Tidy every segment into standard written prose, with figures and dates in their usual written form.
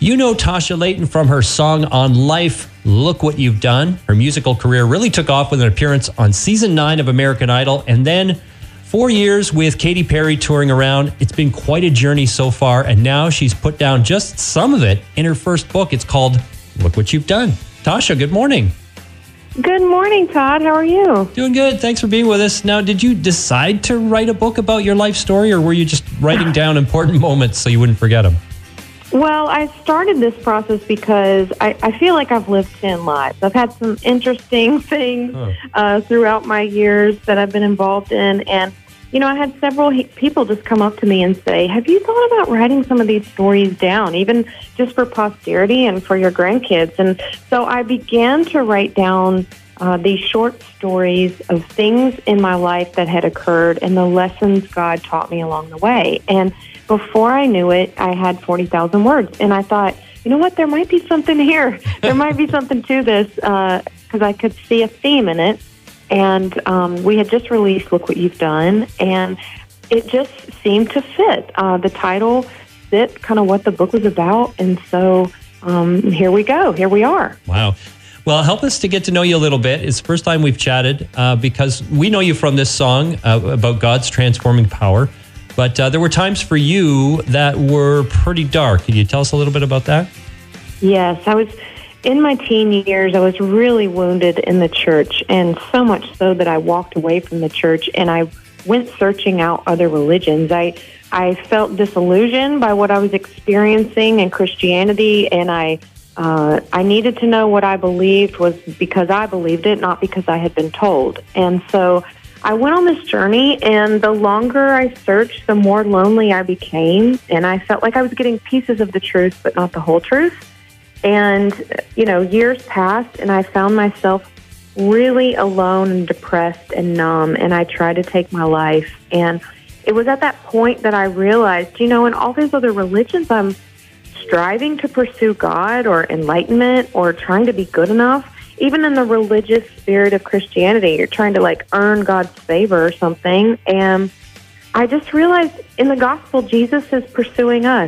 You know Tasha Layton from her song On Life, Look What You've Done. Her musical career really took off with an appearance on season 9 of American Idol, and then 4 years with Katy Perry touring around. It's been quite a journey so far, and now she's put down just some of it in her first book. It's called Look What You've Done. Tasha, good morning. Good morning, Todd. How are you? Doing good. Thanks for being with us. Now, did you decide to write a book about your life story, or were you just writing down important moments so you wouldn't forget them? Well, I started this process because I feel like I've lived 10 lives. I've had some interesting things throughout my years that I've been involved in. And, you know, I had several people just come up to me and say, have you thought about writing some of these stories down, even just for posterity and for your grandkids? And so I began to write down these short stories of things in my life that had occurred and the lessons God taught me along the way. And before I knew it, I had 40,000 words. And I thought, you know what, there might be something here. There might be something to this because I could see a theme in it. And we had just released Look What You've Done, and it just seemed to fit. The title fit kind of what the book was about. And so here we go. Here we are. Wow. Well, help us to get to know you a little bit. It's the first time we've chatted because we know you from this song about God's transforming power. But there were times for you that were pretty dark. Can you tell us a little bit about that? Yes, I was in my teen years. I was really wounded in the church, and so much so that I walked away from the church and I went searching out other religions. I felt disillusioned by what I was experiencing in Christianity, and I needed to know what I believed was because I believed it, not because I had been told. And so I went on this journey, and the longer I searched, the more lonely I became, and I felt like I was getting pieces of the truth, but not the whole truth. And, you know, years passed, and I found myself really alone and depressed and numb, and I tried to take my life. And it was at that point that I realized, you know, in all these other religions, I'm striving to pursue God or enlightenment or trying to be good enough. Even in the religious spirit of Christianity, you're trying to like earn God's favor or something. And I just realized in the gospel, Jesus is pursuing us.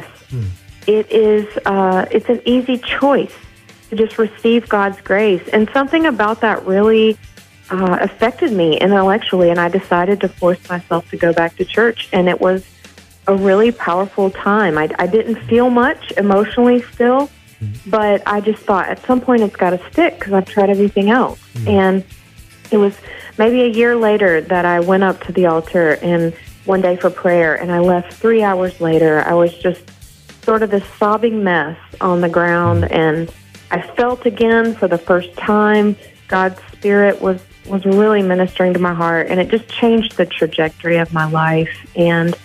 It's an easy choice to just receive God's grace. And something about that really affected me intellectually. And I decided to force myself to go back to church. And it was a really powerful time. I didn't feel much emotionally still. But I just thought at some point it's got to stick because I've tried everything else. And it was maybe a year later that I went up to the altar and one day for prayer, and I left 3 hours later. I was just sort of this sobbing mess on the ground, and I felt again for the first time God's Spirit was really ministering to my heart, and it just changed the trajectory of my life. And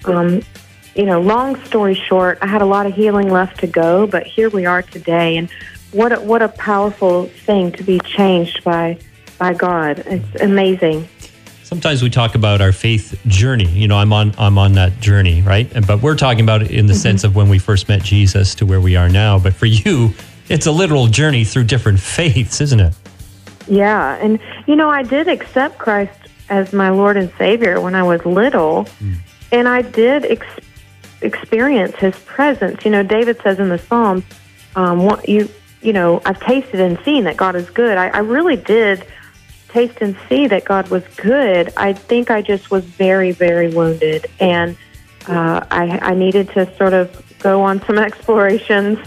you know, long story short, I had a lot of healing left to go, but here we are today. And what a powerful thing to be changed by God. It's amazing. Sometimes we talk about our faith journey. You know, I'm on that journey, right? But we're talking about it in the sense of when we first met Jesus to where we are now. But for you, it's a literal journey through different faiths, isn't it? Yeah. And, you know, I did accept Christ as my Lord and Savior when I was little. And I did experience his presence. You know, David says in the Psalms, you know, I've tasted and seen that God is good. I really did taste and see that God was good. I think I just was very, very wounded, and I needed to sort of go on some explorations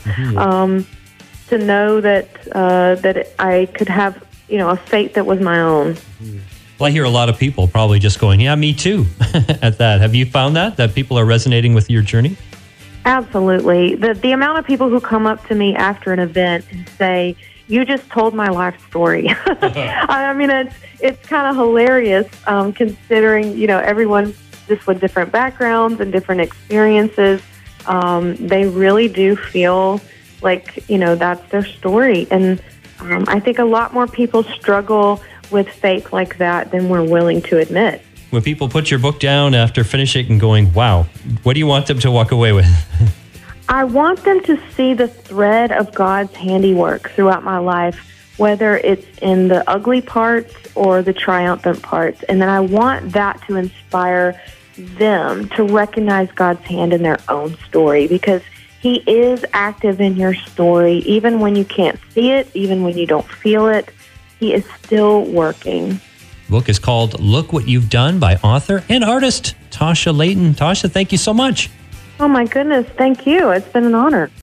to know that I could have, you know, a faith that was my own. Well, I hear a lot of people probably just going, yeah, me too, at that. Have you found that people are resonating with your journey? Absolutely. The amount of people who come up to me after an event and say, you just told my life story. I mean, it's kind of hilarious considering, you know, everyone just with different backgrounds and different experiences. They really do feel like, you know, that's their story. And I think a lot more people struggle with faith like that than we're willing to admit. When people put your book down after finishing and going, wow, what do you want them to walk away with? I want them to see the thread of God's handiwork throughout my life, whether it's in the ugly parts or the triumphant parts. And then I want that to inspire them to recognize God's hand in their own story, because He is active in your story, even when you can't see it, even when you don't feel it. He is still working. The book is called Look What You've Done by author and artist Tasha Layton. Tasha, thank you so much. Oh, my goodness. Thank you. It's been an honor.